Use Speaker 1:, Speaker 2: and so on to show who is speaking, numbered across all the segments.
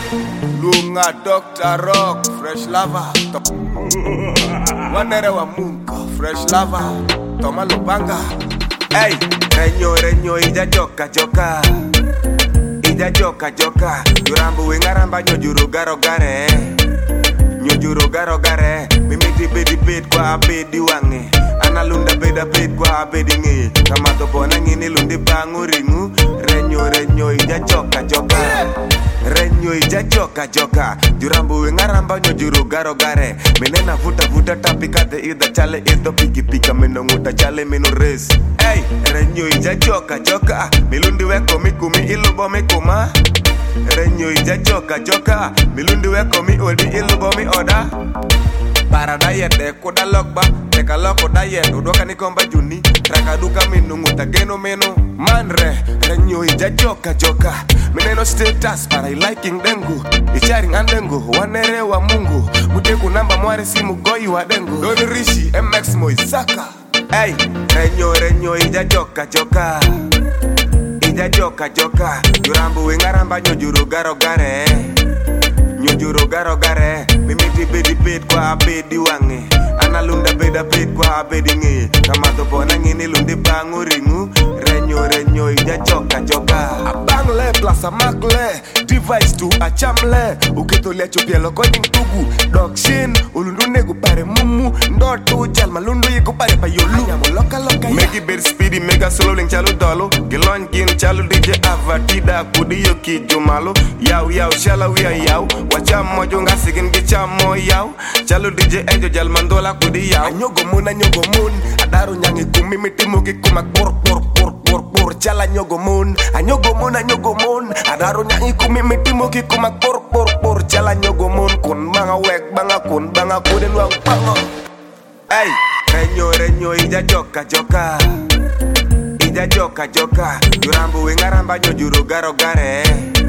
Speaker 1: Lunga Dr. Rock, fresh lava. Wanere wa munga, fresh lava. Toma lupanga. Hey, renyo, ija joka. Ija joka. Yurambu wingaramba nyojuru gare. Mimiti bedi kwa abedi wange. Analunda bed kwa abedi nge. Kamato bona ngini lundi bangu ringu. Renyo, ija joka. Renyo ija joka. Jurambu wingaramba nyojuru gare. Menena vuta tapika de ida chale ido pika menonguta chale minu race. Hey, renyo ija joka. Milundi weko mikumi ilubo mikuma. Renyo ija joka. Milundi weko mi odi ilubo mi oda. Para dayet kuda lokba. Teka loko dayet udoka nikomba juni. Raka duka minunguta geno meno. Manre, renyo ija joka. Mineno status para liking dengu. Icharing andengu, wanere wa mungu. Muteku namba mware simu goi wa dengu. Doni rishi, MX Moisaka. Hey, renyo ija joka. Ija joka. Yurambu wingaramba nyojuru gare. Mimiti bedi kwa abedi wange. Analunda bed kwa abedi nge. Kamato bona ngini lundi bangu ringu. Renyo ija joka. Abangle plus a makle. Device to a chamle. Ukitolia chupielo kwenye ntugu. Dog shin, ulundu negu pare mumu. Ndotu jalma lundu yiku pare pa yolu. Loka Megi bed speedy, mega solo link chalu dolo. Gilon gin chalu DJ avatida. Kudi yoki jumalo. Yaw, shala wia yaw. Wacha mojo nga sigin gicha mo yaw. Chalu DJ ejo jalmandola kudi yaw. Anyogo mun. Adaru nyangi kumi mitimuki kumak por. Chala anyogo mun. Adaru nyangi kumi mitimuki kumak por. Chala anyogo mun. Kun banga wek banga kuden wang pango. Hey, renyo ija joka. Ija joka. Yurambu wingaramba nyojuru gare.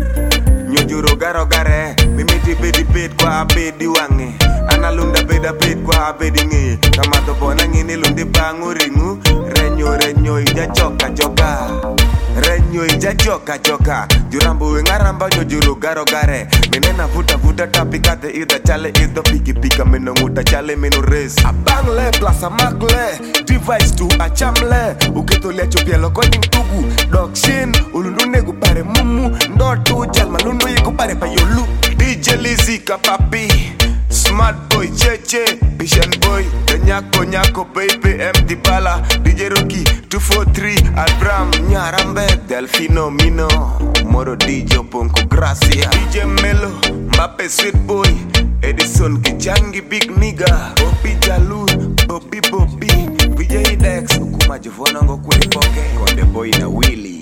Speaker 1: Mimiti bedi kwa abedi wange. Analunda bed kwa abedi nge. Kamato bona ngini lundi bangu ringu. Renyo ija joka. Renyo ija joka. Jurambu wingaramba nyojuru gare. Menena vuta tapika de ida chale ido pika menonguta chale minu race. Abangle plus a makle. Device to a chamle. Ukitolia chupielo kwenye ntugu. Dog shin, ulundu negu pare mumu. Ndotu jalma lundu yiku pare pa yolu. DJ Lizzy Kapapi. Smart boy, Cheche, Bishan boy, the Nyako, baby, empty bala, DJ Rocky, 243, Albram, Nyarambe, Delfino, Mino, Moro DJ, Ponko, Gracia, DJ Melo, Mbappe, Sweet Boy, Edison, Kichangi, Big Nigga, Bobby Jalu, Bobby, Vijay Dex, Ukuma Jovona, Ngo Kulipoke, Konde Boy na Willy.